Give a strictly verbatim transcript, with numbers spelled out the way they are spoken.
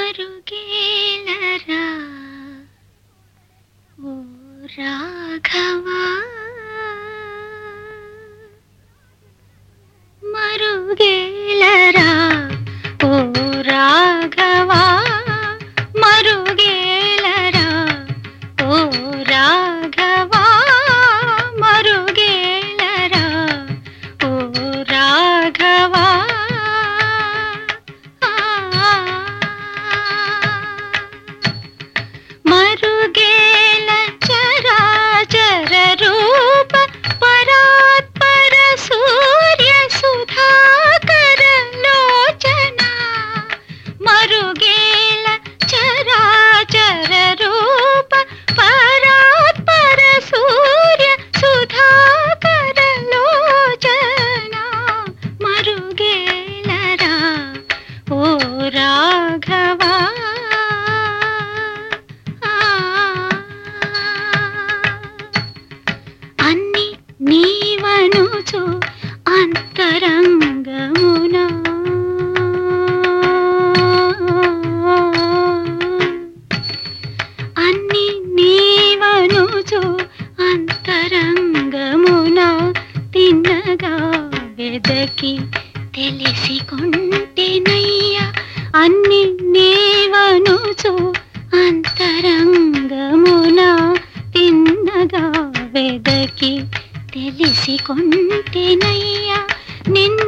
మరుగేలరా ఓ రాఘవా, మరుగేలరా ఓ రాఘవా, మరుగేలరా ఓ రాఘవా, మరుగేలరా ఓ రాఘవా. మరుగేల చరాచర రూప పరాత్పర సూర్య సుధాకర లోచన, మరుగేల చరాచర రూప పరాత్పర సూర్య సుధాకర లోచన, మరుగేలరా ఓ రాఘవా. అన్ని నీవనుచు అంతరంగమున, అన్ని నీవనుచు అంతరంగమున, తిన్నగా వెదకి తెలిసి కొంటెనయ్యా. అన్ని నీవనుచు అంతరంగమున, తిన్నగా వెదకి తెలిసి కొంటెనయ్యా. నిన్ను